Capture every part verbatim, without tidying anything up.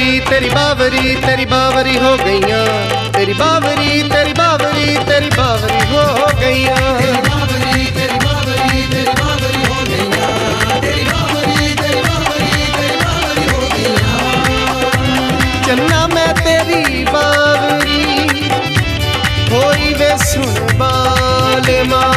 बावरी तेरी बावरी तेरी बावरी हो गईयां, तेरी बावरी तेरी बावरी तेरी बावरी हो गईयां, तेरी बावरी तेरी बावरी तेरी बावरी हो गईयां, तेरी बावरी तेरी बावरी तेरी बावरी हो गईयां। चन्ना मैं तेरी बावरी होई वे सुन बाल मां,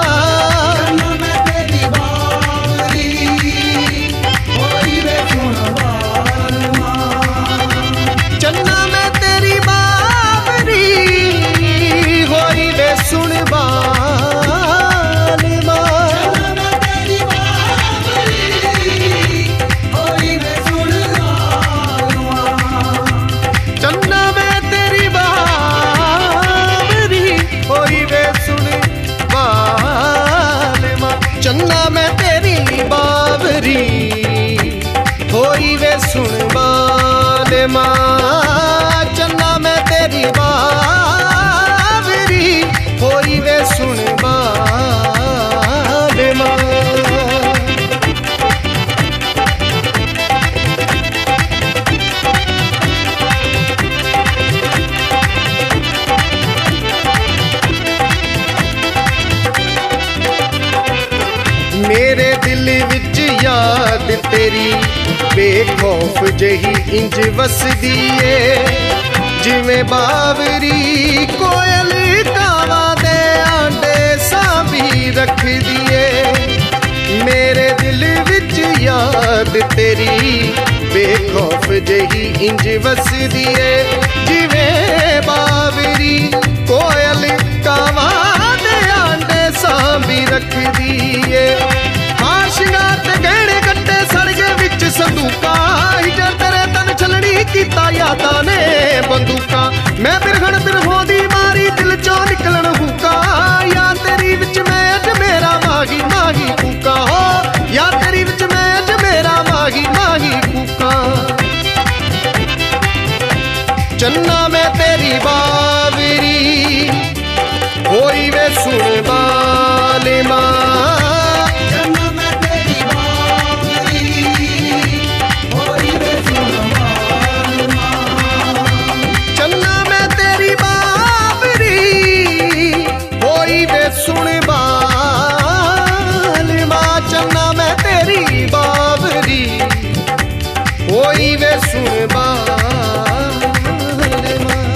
चन्ना मैं तेरी बावरी होई वे सुन बाल मां, चन्ना मैं तेरी बावरी होई वे सुन बाल मां। मेरे दिल विच याद तेरी बेखौफ जही इंज वसदी है, जिवें बावरी कोयल कावा दे आंडे सांभी रखदी है। मेरे दिल विच याद तेरी बेखौफ जही इंज वसदी है, जिवें बावरी कोयल कावा दे आंडे सांभी रखदी है। हार शिंगार ते गहने कट्टे सड़गे विच संदूका, हिजर तेरे तन छलनी कीता यादां ने बंदूका। मैं बिरहण बिरहों दी मारी दिल चों निकलन हुक्का, या तेरी विच मैं अज मेरा माही माही कूका हो, या तेरी विच मैं अज मेरा माही माही कूका। चन्ना मैं तेरी बावरी होई वे सुन बाल मां, सुन बाल मां, चन्ना मैं तेरी बावरी होई वे सुन बाल मां।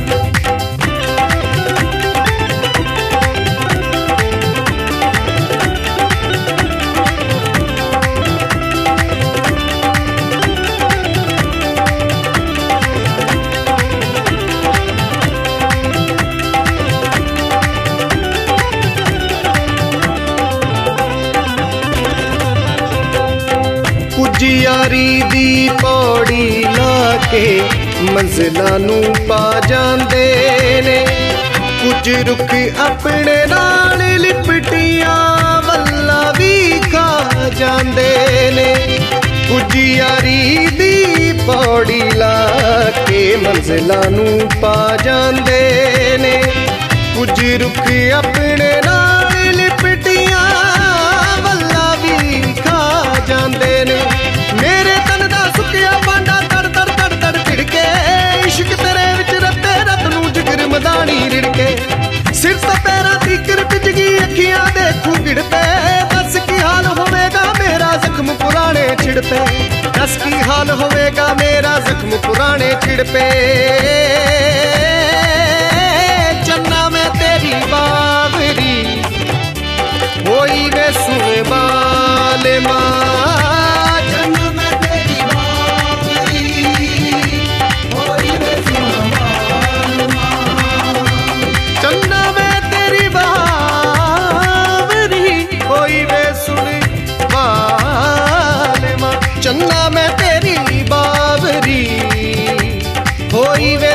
कुछ यारी दी पौड़ी ला के मंजिलां नूं पा जांदे ने, कुछ रुख अपने नाल लिपटियां वल्ला भी खा जांदे ने। कुछ यारी दी पौड़ी ला के मंजिलां नूं पा जांदे ने, कुछ रुख अपने नाल लिपटियां वल्ला भी खा जांदे ने। मेरे तन दा सुकिया बांडा तड़ तड़ तड़ तड़ भिड़के, इश्क तेरे विच रत्ते रत नूं जिगर मदानी रिड़के। सिर तो पैरां तीकर भिज गई अखियां देखू गिड़ पे, दस की हाल होवेगा मेरा जख्म पुराने छिड़ पे, दस की हाल होवेगा मेरा जख्म पुराने छिड़ पे। चन्ना मैं तेरी बावरी होई वे सुन बाल मां, चन्ना मैं तेरी बावरी होई वे सुन बाल मां, चन्ना मैं तेरी बावरी होई वे सुन बाल मां, चन्ना मैं तेरी बावरी होई वे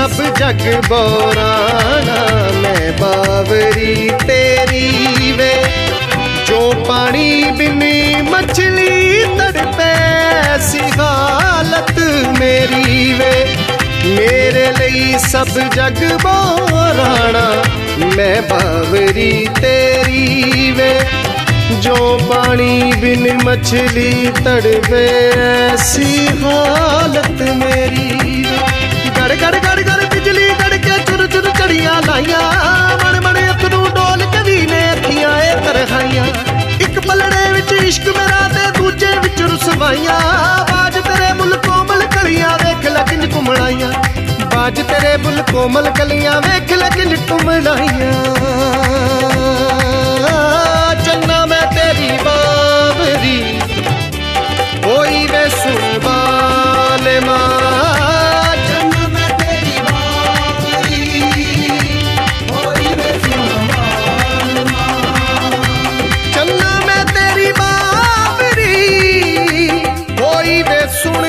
सब जग बोराना, मैं बावरी तेरी वे। जो पानी बिन मछली तड़पे सी हालत मेरी वे। मेरे लिए सब जग बोराना, मैं बावरी तेरी वे। जो पानी बिन मछली तड़पे ऐसी हालत मेरी वे। गड़ गड़ गड़ गड़ बिजली गड़ के चुर चुर चढ़िया लाइया, मड़ मड़ अथरू डोल के भी ने अखियां ए तरहाइया। एक पलड़े विच इश्क मेरा ते दूजे विच रुसवाइया। बाज तेरे बुल कोमल कलियां वेख लै किंज घुमड़ाइया। बाज तेरे बुल कोमल कलियां वेख लै किंज घुमड़ाइया। चन्ना मैं तेरी बावरी होई वे सुन बाले मां। चन्ना मैं तेरी बावरी होई वे सुन बाले मां। चन्ना मैं तेरी बावरी होई वे सुन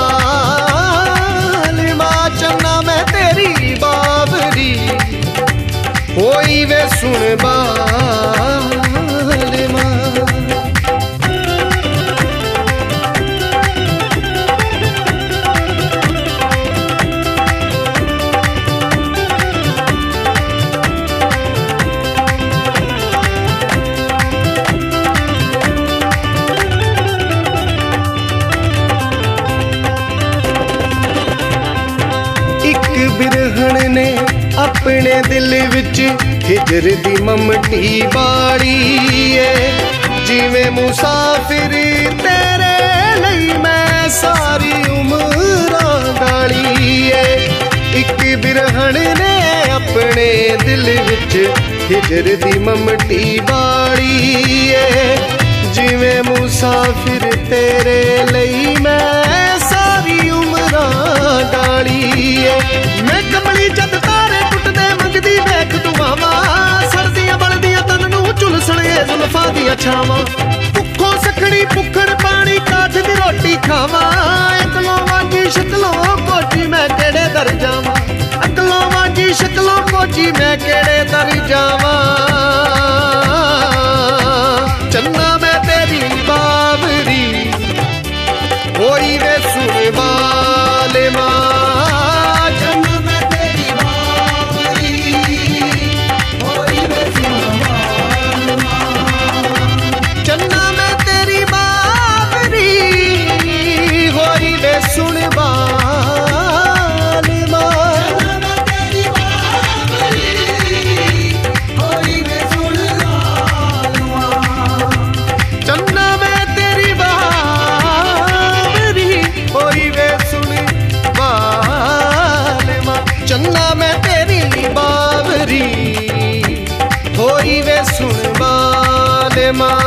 बाले मां। चन्ना मैं तेरी बावरी होई वे सुन बाले मां। एक बिरहण ने अपने दिल विच हिजर दी ममटी बाड़ी है। जिवें मुसाफिर तेरे लई मैं सारी उम्र गाली है। एक बिरहण ने अपने दिल विच हिजर दी ममटी बाड़ी है। जिवें मुसाफिर तेरे लई मैं सारी उम्र गाली है। मैं कमली जद तारे टुटदे मंगदी वेख दुआवां। सर्दियां बलदियां तन नूं झुलसण ए जुल्फां दियां छावां। भुखों सखणी भुखड़ पानी काठ दी रोटी खावां। अकलों वांगी शकलों कोची मैं केड़े दर जावां। अकलों वांगी शकलों कोची मैं केड़े दर जावां। चन्ना मैं तेरी बावरी होई वे सुन बाले मां। चन्ना मैं तेरी बावरी होई वे सुन बाले मां।